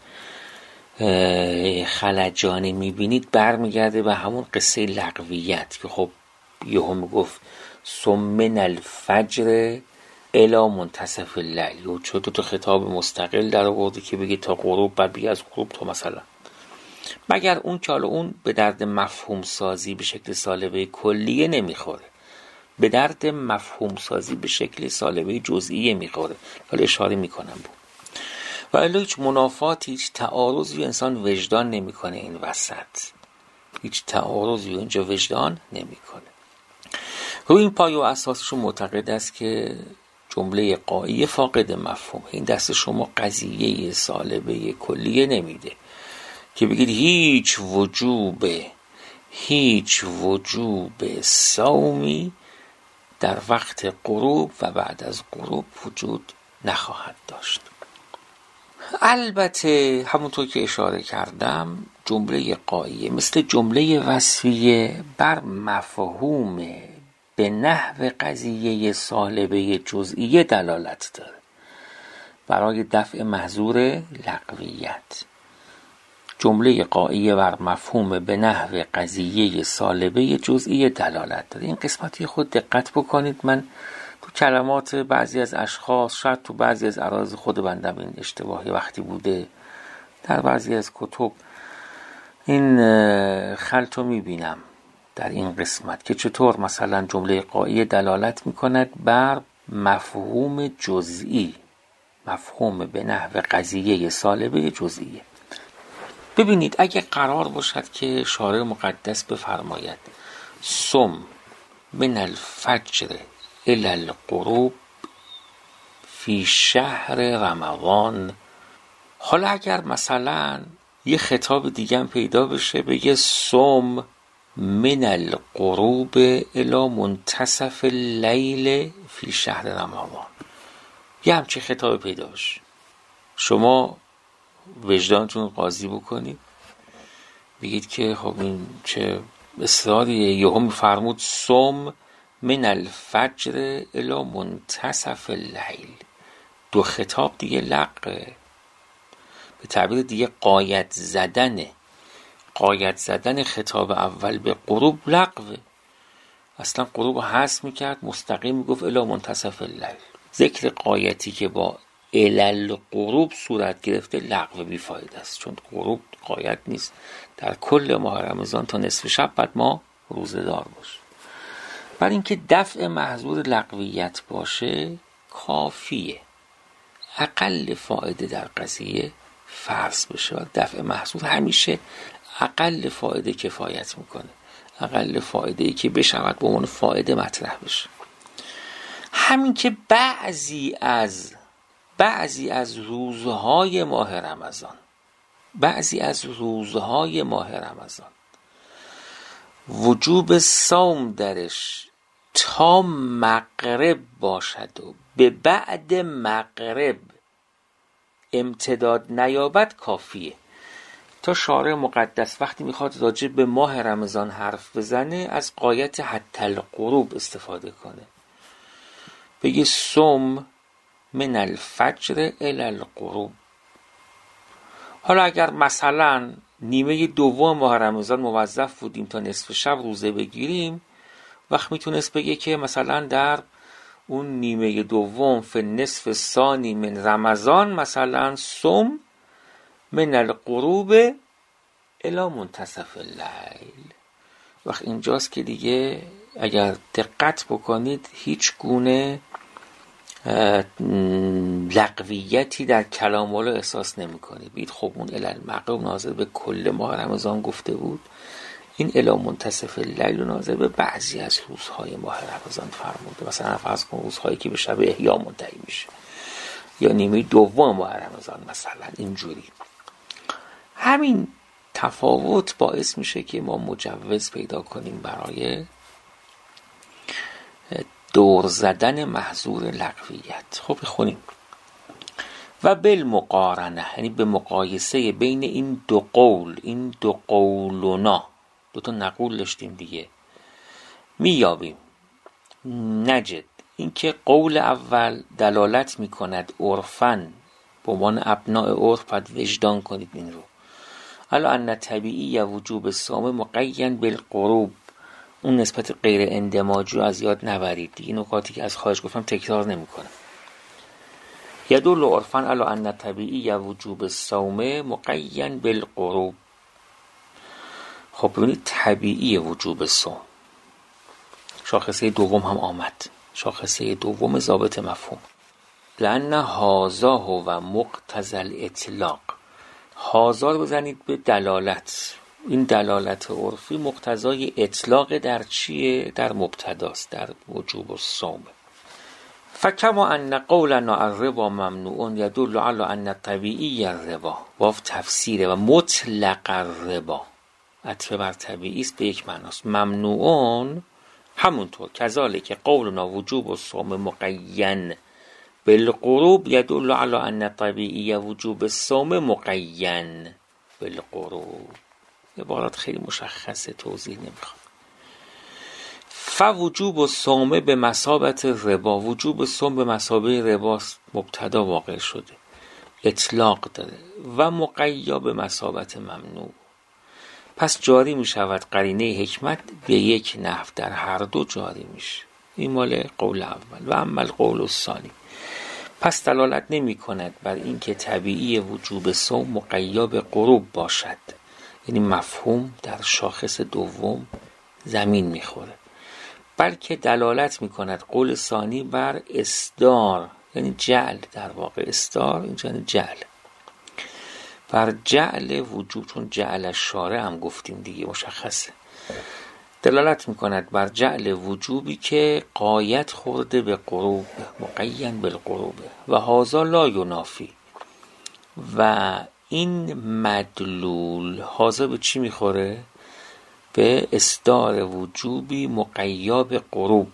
خلجانی میبینید، برمیگرده به همون قصه لغویت که خب یهو میگفت صوم من الفجر الی منتصف اللیل، و چون تو خطاب مستقل در آورده که بگی تا غروب، بعد بگی از غروب تا مثلا. مگر اون که حالا اون به درد مفهوم سازی به شکل سالبه کلیه نمیخوره، به درد مفهوم سازی به شکل سالبه جزئیه میخوره. حالا اشاره میکنم بود. و الا هیچ منافات، هیچ تعارضی انسان وجدان نمیکنه این وسط، هیچ تعارضی اینجا وجدان نمیکنه. روی این پایه و اساسشون معتقد است که جمله غائیه فاقد مفهوم. این دست شما قضیه سالبه کلیه نمیده که بگید هیچ وجوب صومی در وقت غروب و بعد از غروب وجود نخواهد داشت. البته همونطور که اشاره کردم جمله غائیه مثل جمله وصفیه بر مفهوم به نحو قضیه سالبه جزئیه دلالت داره برای دفع محظور لغویت. جمله غائیه بر مفهوم به نحو قضیه سالبه جزئیه دلالت داره. این قسمتی خود دقت بکنید. من تو کلمات بعضی از اشخاص، شاید تو بعضی از اراز خود بندم این اشتباهی وقتی بوده، در بعضی از کتب این خلط رو میبینم در این قسمت که چطور مثلا جمله غائیه دلالت میکند بر مفهوم جزئی، مفهوم به نحو قضیه سالبه جزئیه. ببینید اگه قرار باشد که شارع مقدس بفرماید صم من الفجر الی الغروب فی شهر رمضان، حالا اگر مثلا یه خطاب دیگه هم پیدا بشه بگه صم من الغروب الی منتصف اللیل فی شهر رمضان. یه همچین خطاب پیدا بشه، شما وجدانتون قاضی بکنید، بگید که خب این چه اصراریه. یهو میفرمود صم من الفجر الی منتصف اللیل. دو خطاب دیگه لغوه، به تعبیر دیگه قایت زدن خطاب اول به غروب لغوه. اصلا غروب حذف میکرد، مستقیم میگفت الی منتصف اللیل. ذکر قایتی که با الالغروب صورت گرفته لغو بیفایده است، چون غروب قایت نیست. در کل ماه رمضان تا نصف شب بعد ما روزه دار باشه. برای اینکه دفع محظور لغویت باشه کافیه، اقل فایده در قضیه فرض بشه. و دفع محظور همیشه اقل فایده کفایت میکنه، اقل فایده‌ای که بشود به عنوان فایده مطرح بشه. همین که بعضی از روزهای ماه رمضان وجوب صوم درش تا مغرب باشد و به بعد مغرب امتداد نیابد کافیه. تا شارع مقدس وقتی میخواد راجع به ماه رمضان حرف بزنه از قایت حتی الغروب استفاده کنه، بگه صوم من الفجر الی الغروب. حالا اگر مثلا نیمه دوم ماه رمضان موظف بودیم تا نصف شب روزه بگیریم، وقت میتونست بگه که مثلا در اون نیمه دوم فی نصف ثانی من رمضان مثلا صوم من الغروب الی منتصف اللیل. وقت اینجاست که دیگه اگر دقت بکنید هیچ گونه لغویتی در کلام الله احساس نمی کنید. بید خب اون الی المغرب ناظر به کل ماه رمضان گفته بود، این الی منتصف اللیل ناظر به بعضی از روزهای ماه رمضان فرموده. مثلا فرض کن روزهایی که به شب احیا منتهی میشه یا نیمه دوم ماه رمضان مثلا اینجوری. همین تفاوت باعث میشه که ما مجوز پیدا کنیم برای دور زدن محظور لغویت. خب بخونیم و بالمقارنه، یعنی به مقایسه بین این دو قول، این دو قولنا، دو تا نقول داشتیم دیگه، میابیم نجد اینکه قول اول دلالت میکند عرفاً، به عنوان ابناء عرف باید وجدان کنید این رو، الا ان طبیعی وجوب صوم مقین بالغروب. اون نسبت غیر اندماجی رو از یاد نبرید دیگه، نکاتی که از خارج گفتم تکرار نمیکنم. یدل عرفاً الا ان طبیعی وجوب صوم مقین بالغروب. خب ببینید طبیعی وجوب صوم، شاخصه دوم هم آمد، شاخصه دوم ضابط مفهوم. لأن هذا هو مقتضى الاطلاق. هذا رو بزنید به دلالت، این دلالت عرفی مقتضای اطلاق در چیه؟ در مبتداست، در وجوب الصوم. فکما ان قولنا الربا ممنوع یدل علی ان طبیعی الربا، واو تفسیره و مطلق الربا عطف بر طبیعی است به یک معناست. ممنوعون همونطور کذالک قولنا وجوب الصوم مقین بالغروب یدل علی ان طبیعی وجوب الصوم مقین بالغروب. عبارات خیلی مشخصه، توضیح نمیخواد. فوجوب الصوم به مثابت ربا، وجوب صوم به مثابه ربا مبتدا واقع شده، اطلاق داره، و مقیا به مثابت ممنوع. پس جاری می شود قرینه حکمت به یک نحو در هر دو جاری میشه. این مال قول اول. و اما القول الثانی، پس دلالت نمی کند بر اینکه طبیعی وجوب صوم مقیا به غروب باشد، یعنی مفهوم در شاخص دوم زمین میخوره، بلکه دلالت میکند قول ثانی بر اصدار، یعنی جعل، در واقع اصدار اینجا یعنی جعل، بر جعل وجوب، چون جعل الشارع هم گفتیم دیگه مشخصه، دلالت میکند بر جعل وجوبی که قایت خورده به غروب، مقین بالغروب. و هذا لا ینافی، و این مدلول حاضر به چی میخوره؟ به اصدار وجوبی مقید به غروب.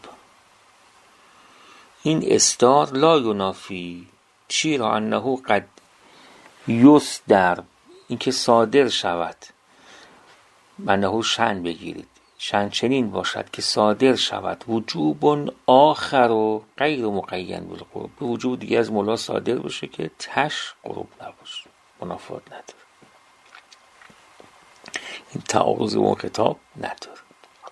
این اصدار لا ینافی چی را؟ انه قد یصدر، اینکه صادر شود، انه شأن بگیرید، شأن چنین باشد که صادر شود وجوب آخر و غیر مقید بالغروب، به وجوب دیگه از مولا صادر بشه که تش غروب نباشه، منافات نداره، این تعارض با کتاب نداره.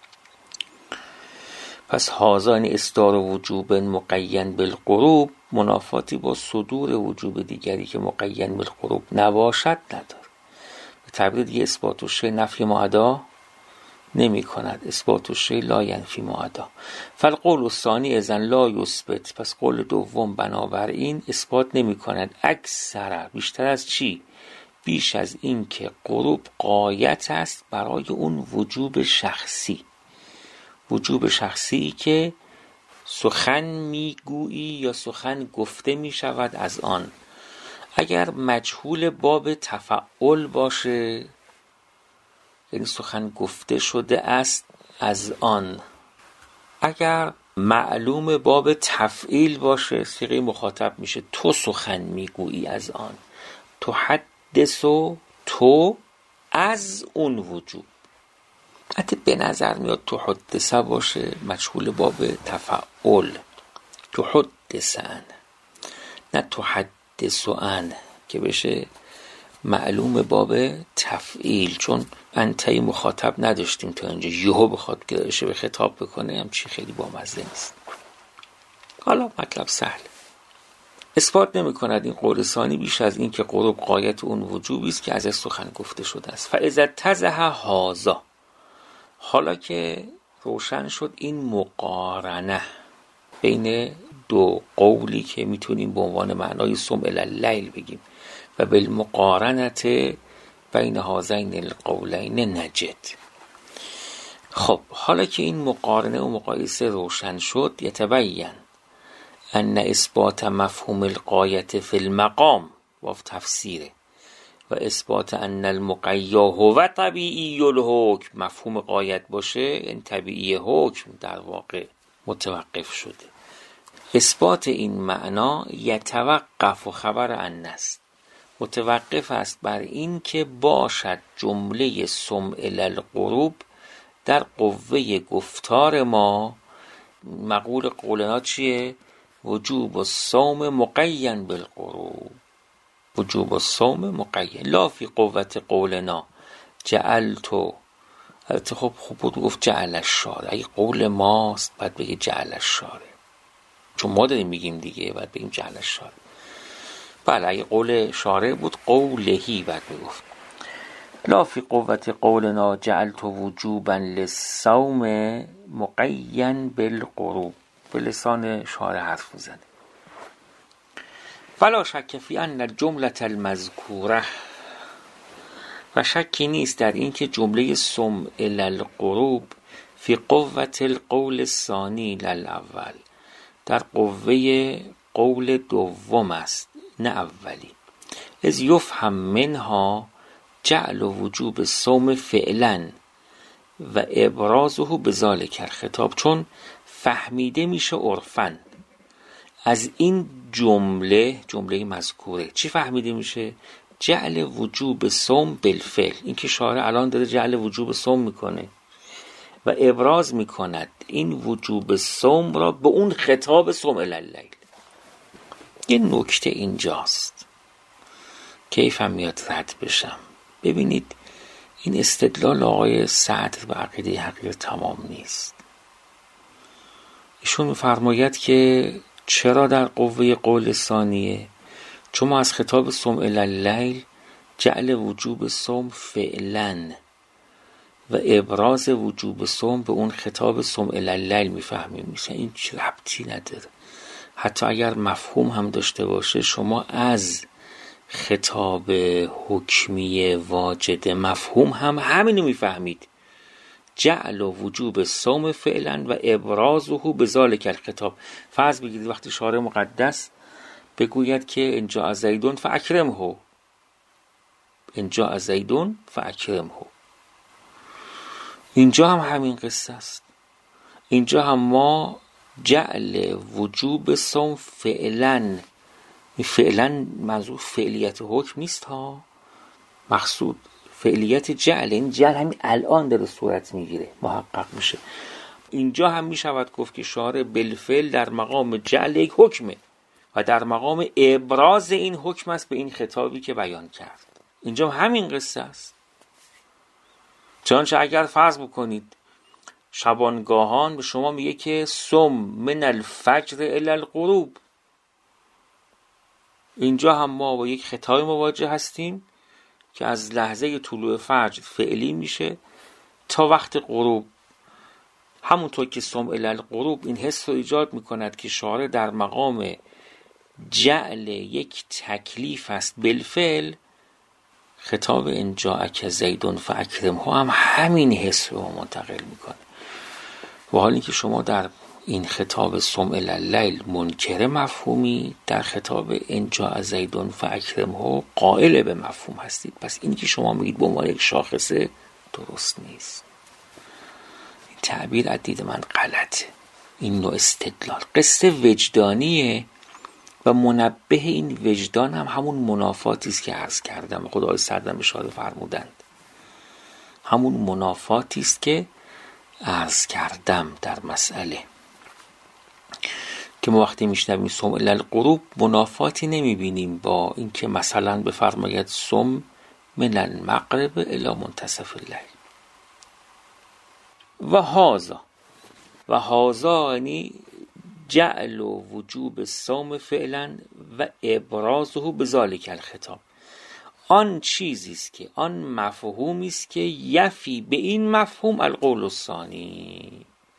پس هازان اصدار وجوب مقید بالغروب منافاتی با صدور وجوب دیگری که مقید بالغروب نباشد نداره. به تعبیر دیگه اثبات الشیء نفی معدا نمی کند، اثبات الشیء لا ینفی معدا. فالقول الثانی اذن لا یثبت، پس قول دوم بنابراین اثبات نمی کند اکثر، بیشتر از چی؟ بیش از این که غروب غایت است برای اون وجوب شخصی، وجوب شخصی که سخن میگویی یا سخن گفته می شود از آن. اگر مجهول باب تفعل باشه یعنی سخن گفته شده است از آن، اگر معلوم باب تفعیل باشه صیغه مخاطب میشه تو سخن میگویی از آن، تو حدث و تو از اون وجوب. حتی به نظر میاد تو حدثه باشه مجهول باب تفعل، تو حدثن، نه تو حدث ان که بشه معلوم باب تفعیل، چون انتهی مخاطب نداشتیم تا اینجا، یهو بخواد گرایش به خطاب بکنه هم چی خیلی بامزه نیست. حالا مطلب سهل، اثبات نمی کند این قول ثانی بیش از این که غروب غایت اون وجوبی است که از سخن گفته شده است. فاذا اتضح هذا، حالا که روشن شد این مقارنه بین دو قولی که میتونیم به عنوان معنای سمع اللیل بگیم و بالمقارنت بین هذین القولین نجد. خب حالا که این مقارنه و مقایسه روشن شد، یتبین ان اثبات مفهوم الغایت فی المقام و تفسیره و اثبات ان المقید هو طبیعی الحکم، مفهوم غایت باشه این طبیعی حکم در واقع متوقف شده. اثبات این معنا یتوقف و خبر ان است، متوقف است بر این که باشد جمله سمع الغروب در قوه گفتار ما. مقول قولنا چیه؟ وجوب الصوم مقید بالغروب، وجوب الصوم مقید لا فی قوت قولنا جعلتو. البته خب بود گفت جعل الشارع، اگه قول ماست باید بگه جعل الشارع، چون ما داریم میگیم دیگه باید بگیم جعل الشارع. بله اگه قول شارع بود قولهی باید بگفت. لا فی قوت قولنا جعلتو وجوبا للصوم مقید بالغروب، به لسان شارع حرف میزنه. ولا شک فی ان الجمله المذکوره، و شکی نیست در این که جمله سمع الغروب فی قوت القول الثانی للاول، در قوه قول دوم است نه اولی. از یفهم منها جعل وجوب صوم فعلا و ابرازه بذالک الخطاب، چون فهمیده میشه عرفاً از این جمله مذکوره چی فهمیده میشه؟ جعل وجوب صوم بالفعل، این که شارع الان داره جعل وجوب صوم میکنه و ابراز میکند این وجوب صوم را به اون خطاب سمع اللیل. یه نکته اینجاست کیفم میاد رد بشم. ببینید این استدلال آقای سعد و عقیده حقیر تمام نیست. ایشون میفرماید که چرا در قوه قول ثانیه؟ چون ما از خطاب سمع اللیل جعل وجوب صوم فعلا و ابراز وجوب صوم به اون خطاب سمع اللیل میفهمیم. میشه این چه ربطی نداره، حتی اگر مفهوم هم داشته باشه شما از خطاب حکمی واجد مفهوم هم همینو میفهمید، جعل و وجوب صوم فعلا و ابرازه بذالک الخطاب. فرض بگیرید وقتی شارع مقدس بگوید که اینجا از زیدون فاکرمه، اینجا از زیدون فاکرمه. اینجا هم همین قصه است. اینجا هم ما جعل وجوب صوم فعلا، فعلا منظور فعلیت حکم نیست ها، مقصود فعلیت جعل. این جعل همین الان داره صورت میگیره، محقق میشه. اینجا هم میشود گفت که شارع بالفعل در مقام جعل یک حکمه و در مقام ابراز این حکم است به این خطابی که بیان کرد. اینجا همین قصه است. چنانچه اگر فرض بکنید شبانگاهان به شما میگه که صم من الفجر الی الغروب، اینجا هم ما با یک خطاب مواجه هستیم که از لحظه طلوع فجر فعلی میشه تا وقت غروب. همونطور که صم الی الغروب این حس رو ایجاد میکند که شارع در مقام جعل یک تکلیف است بالفعل، خطاب اینجا اک زیدون فاکرمه هم همین حس رو منتقل میکنه. و حالی که شما در این خطاب صم الی اللیل منکر مفهومی، در خطاب اینجا از زیدون فاکرمه قائل به مفهوم هستید. پس اینی که شما میگید به عنوان یک شاخصه درست نیست. این تعبیر از دید من غلطه. این نوع استدلال قصه وجدانیه و منبه این وجدان هم همون منافاتی است که عرض کردم، خدای سردم اشاره فرمودند. همون منافاتی است که عرض کردم در مسئله که ما وقتی میشنویم صم الی الغروب منافاتی نمیبینیم با اینکه مثلا بفرماید صم من المغرب الی منتصف اللیل. و هذا یعنی جعل و وجوب صوم فعلا و ابرازه بذالک الخطاب، آن چیزی است که آن مفهومی است که یفی به این مفهوم القول الثانی.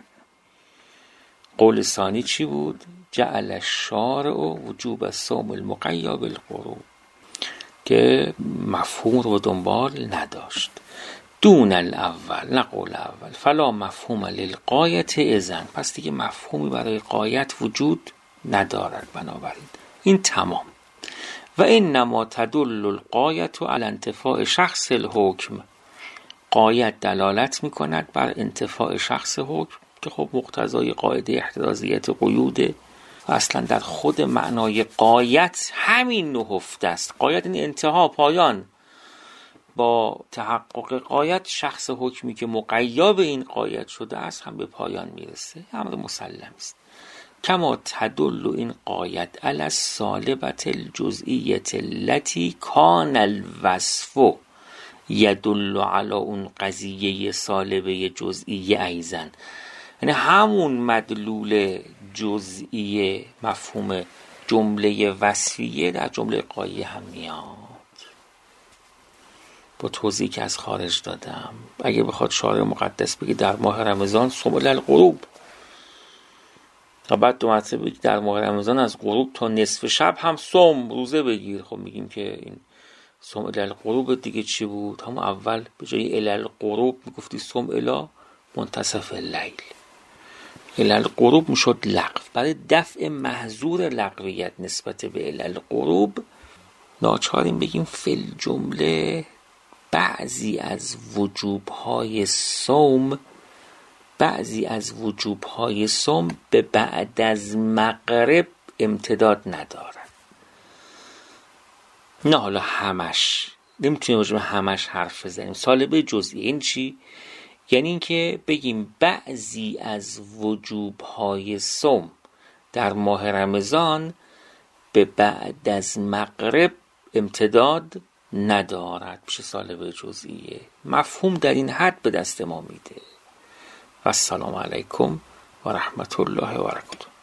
قول ثانی چی بود؟ جعل الشارع وجوب الصوم المقیّد بالغروب، که مفهوم رو دنبال نداشت. دون الاول، نه قول اول. فلا مفهوم للغایت اذن، پس دیگه مفهومی برای غایت وجود ندارد. بنابراین این تمام. و انما تدل الغایت علی انتفاع شخص الحکم، غایت دلالت میکند بر انتفاع شخص حکم که خب مقتضای قاعده احترازیت قیوده و اصلا در خود معنای غایت همین نهفته است. غایت این انتها، پایان. با تحقق غایت شخص حکمی که مقید به این غایت شده است هم به پایان میرسه. امر مسلم است. کما تدل این غایت علی السالبة الجزئیة التي کان الوصف یدل علی اون قضیه سالبه جزئیه ایضا، یعنی همون مدلول جزئیه مفهوم جمله وصفیه در جمله غایه هم میاد. با توضیحی که از خارج دادم، اگه بخواد شارع مقدس بگه در ماه رمضان صم الی الغروب و بعد دو مرتبه بگه در ماه رمضان از غروب تا نصف شب هم صم روزه بگیر، خب میگیم که این صم الی الغروب دیگه چی بود؟ همون اول به جای الی الغروب میگفتی صم الی منتصف اللیل. الی الغروب میشد لغو. برای دفع محظور لغویت نسبت به الی الغروب ناچاریم بگیم فی الجمله بعضی از وجوب‌های صوم به بعد از مغرب امتداد ندارد. نه حالا همش، نمیتونیم راجع به همش حرف بزنیم. سالبه جزئی این چی؟ یعنی این که بگیم بعضی از وجوب‌های صوم در ماه رمضان به بعد از مغرب امتداد ندارد، میشه سالبه جزئیه. مفهوم در این حد به دست ما میده. و السلام علیکم و رحمت الله و برکاته.